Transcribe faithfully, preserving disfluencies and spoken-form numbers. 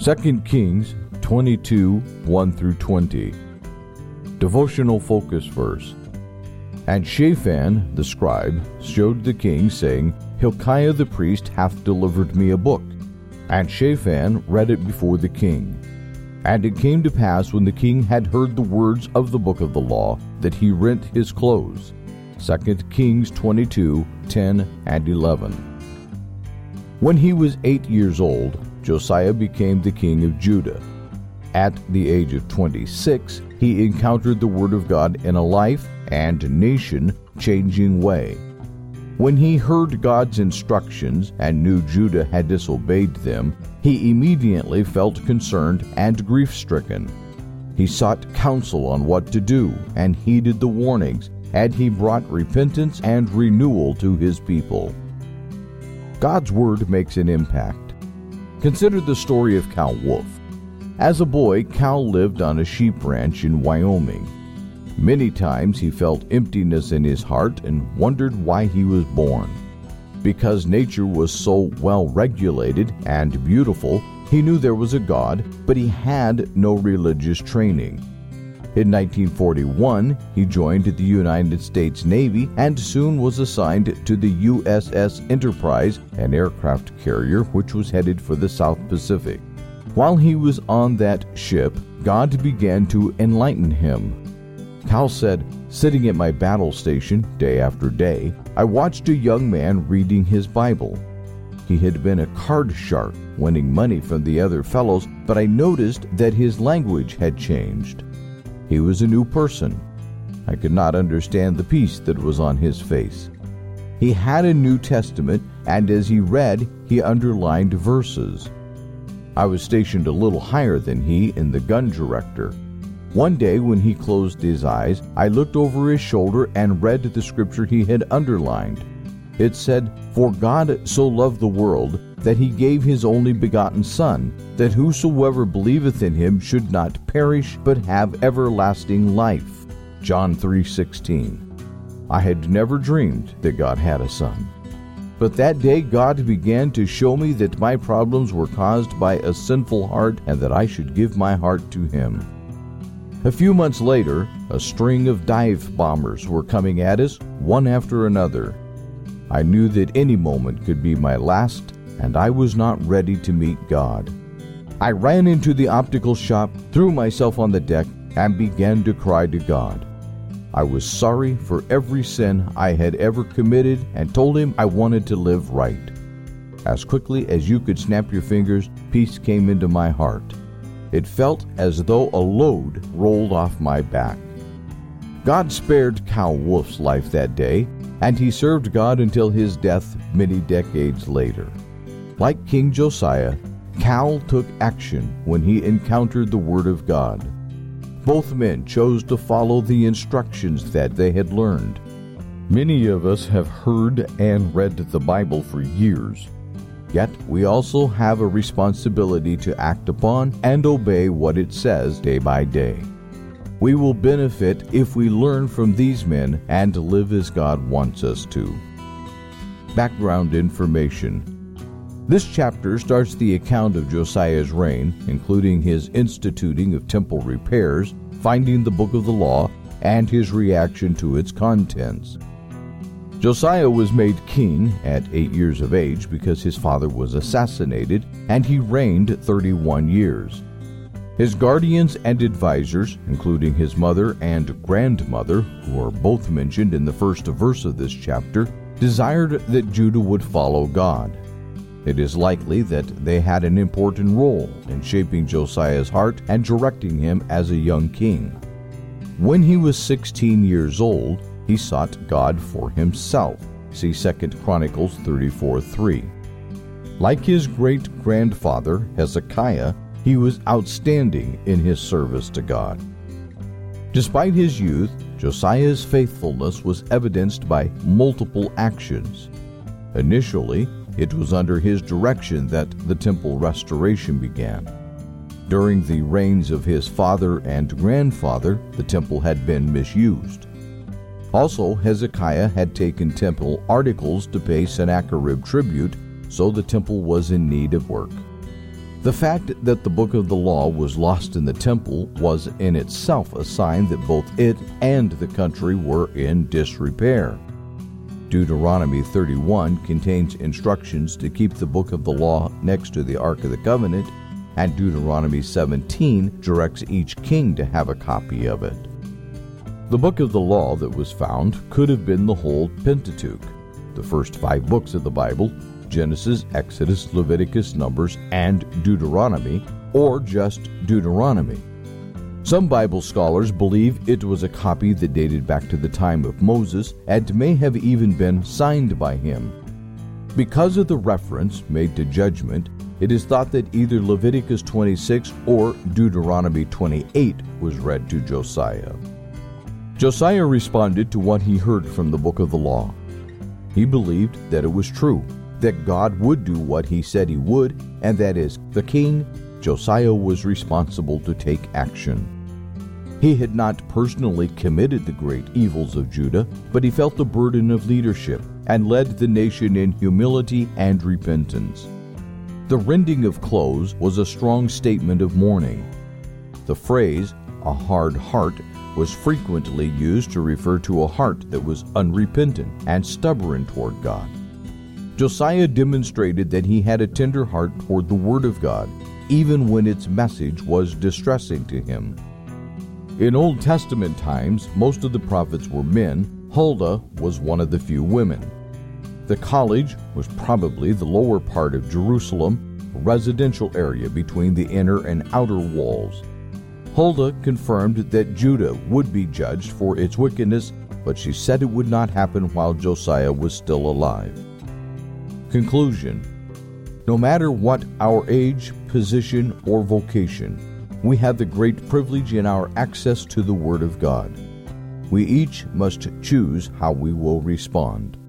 Second Kings twenty-two, one through twenty. Devotional focus verse. And Shaphan the scribe showed the king, saying, Hilkiah the priest hath delivered me a book. And Shaphan read it before the king. And it came to pass, when the king had heard the words of the book of the law, that he rent his clothes. Second Kings twenty-two, ten and eleven. When he was eight years old, Josiah became the king of Judah. At the age of twenty-six, he encountered the word of God in a life and nation-changing way. When he heard God's instructions and knew Judah had disobeyed them, he immediately felt concerned and grief-stricken. He sought counsel on what to do and heeded the warnings, and he brought repentance and renewal to his people. God's word makes an impact. Consider the story of Cal Wolf. As a boy, Cal lived on a sheep ranch in Wyoming. Many times he felt emptiness in his heart and wondered why he was born. Because nature was so well regulated and beautiful, he knew there was a God, but he had no religious training. In nineteen forty-one, he joined the United States Navy and soon was assigned to the U S S Enterprise, an aircraft carrier which was headed for the South Pacific. While he was on that ship, God began to enlighten him. Cal said, sitting at my battle station day after day, I watched a young man reading his Bible. He had been a card shark, winning money from the other fellows, but I noticed that his language had changed. He was a new person. I could not understand the peace that was on his face. He had a New Testament, and as he read, he underlined verses. I was stationed a little higher than he in the gun director. One day when he closed his eyes, I looked over his shoulder and read the scripture he had underlined. It said, For God so loved the world, that he gave his only begotten Son, that whosoever believeth in him should not perish, but have everlasting life. John three sixteen. I had never dreamed that God had a son. But that day God began to show me that my problems were caused by a sinful heart, and that I should give my heart to him. A few months later, a string of dive bombers were coming at us, one after another. I knew that any moment could be my last, and I was not ready to meet God. I ran into the optical shop, threw myself on the deck, and began to cry to God. I was sorry for every sin I had ever committed and told him I wanted to live right. As quickly as you could snap your fingers, peace came into my heart. It felt as though a load rolled off my back. God spared Cal Wolf's life that day, and he served God until his death many decades later. Like King Josiah, Cal took action when he encountered the Word of God. Both men chose to follow the instructions that they had learned. Many of us have heard and read the Bible for years. Yet we also have a responsibility to act upon and obey what it says day by day. We will benefit if we learn from these men and live as God wants us to. Background information. This chapter starts the account of Josiah's reign, including his instituting of temple repairs, finding the book of the law, and his reaction to its contents. Josiah was made king at eight years of age because his father was assassinated, and he reigned thirty-one years. His guardians and advisors, including his mother and grandmother, who are both mentioned in the first verse of this chapter, desired that Judah would follow God. It is likely that they had an important role in shaping Josiah's heart and directing him as a young king. When he was sixteen years old, he sought God for himself. See Second Chronicles thirty-four three. Like his great-grandfather Hezekiah, he was outstanding in his service to God. Despite his youth, Josiah's faithfulness was evidenced by multiple actions. Initially, it was under his direction that the temple restoration began. During the reigns of his father and grandfather, the temple had been misused. Also, Hezekiah had taken temple articles to pay Sennacherib tribute, so the temple was in need of work. The fact that the book of the law was lost in the temple was in itself a sign that both it and the country were in disrepair. Deuteronomy thirty-one contains instructions to keep the book of the law next to the Ark of the Covenant, and Deuteronomy seventeen directs each king to have a copy of it. The book of the law that was found could have been the whole Pentateuch, the first five books of the Bible, Genesis, Exodus, Leviticus, Numbers, and Deuteronomy, or just Deuteronomy. Some Bible scholars believe it was a copy that dated back to the time of Moses and may have even been signed by him. Because of the reference made to judgment, it is thought that either Leviticus twenty-six or Deuteronomy twenty-eight was read to Josiah. Josiah responded to what he heard from the book of the law. He believed that it was true, that God would do what he said he would, and that as the king, Josiah was responsible to take action. He had not personally committed the great evils of Judah, but he felt the burden of leadership and led the nation in humility and repentance. The rending of clothes was a strong statement of mourning. The phrase, a hard heart, was frequently used to refer to a heart that was unrepentant and stubborn toward God. Josiah demonstrated that he had a tender heart toward the Word of God, even when its message was distressing to him. In Old Testament times, most of the prophets were men. Huldah was one of the few women. The college was probably the lower part of Jerusalem, a residential area between the inner and outer walls. Huldah confirmed that Judah would be judged for its wickedness, but she said it would not happen while Josiah was still alive. Conclusion: no matter what our age, position, or vocation, we have the great privilege in our access to the Word of God. We each must choose how we will respond.